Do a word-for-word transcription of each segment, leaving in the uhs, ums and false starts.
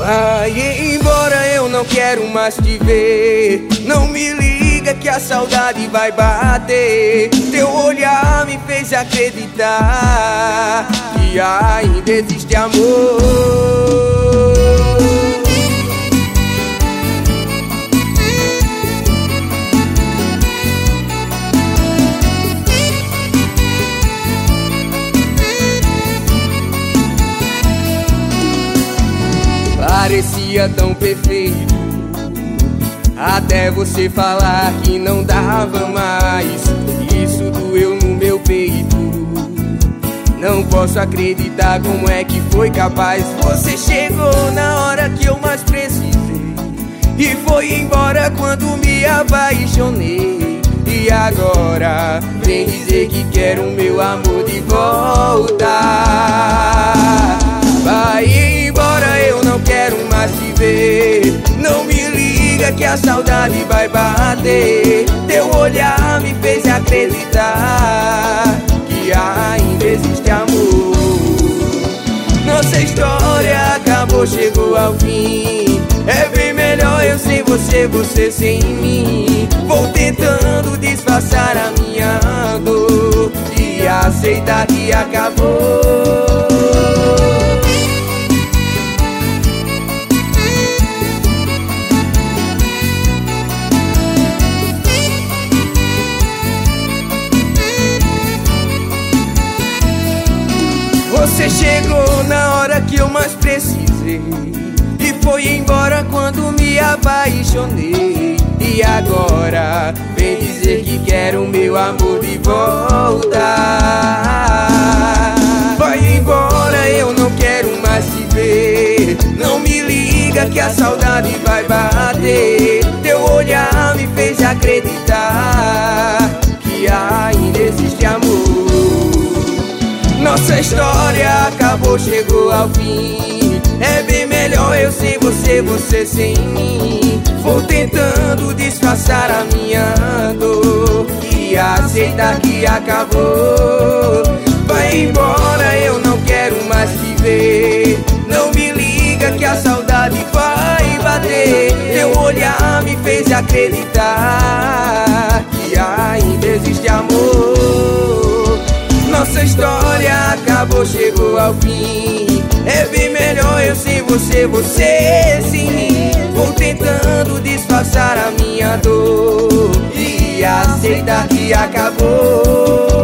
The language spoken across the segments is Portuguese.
Vai embora, eu não quero mais te ver. Não me liga que a saudade vai bater. Teu olhar me fez acreditar que ainda existe amor. Parecia tão perfeito, até você falar que não dava mais. Isso doeu no meu peito. Não posso acreditar como é que foi capaz. Você chegou na hora que eu mais precisei e foi embora quando me apaixonei. E agora vem dizer que quer o meu amor de volta. Vai embora, eu não quero mais te ver. Não me liga que a saudade vai bater. Teu olhar me fez acreditar que ainda existe amor. Nossa história acabou, chegou ao fim. É bem melhor eu sem você, você sem mim. Vou tentando disfarçar a minha dor e aceitar que acabou. Você chegou na hora que eu mais precisei e foi embora quando me apaixonei. E agora vem dizer que quer o meu amor de volta. Vai embora, eu não quero mais te ver. Não me liga que a saudade vai bater. Teu olhar me fez acreditar que ainda existe amor. Nossa história acabou, chegou ao fim. É bem melhor eu sem você, você sem mim. Vou tentando disfarçar a minha dor e aceitar que acabou. Vai embora, eu não quero mais te ver. Não me liga que a saudade vai bater. Teu olhar me fez acreditar que ainda existe amor. Nossa história acabou, chegou ao fim. É bem melhor eu sem você, você sem mim. Vou tentando disfarçar a minha dor e aceitar que acabou.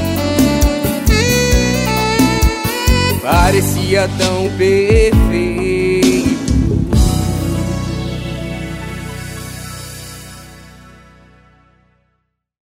Parecia tão perfeito,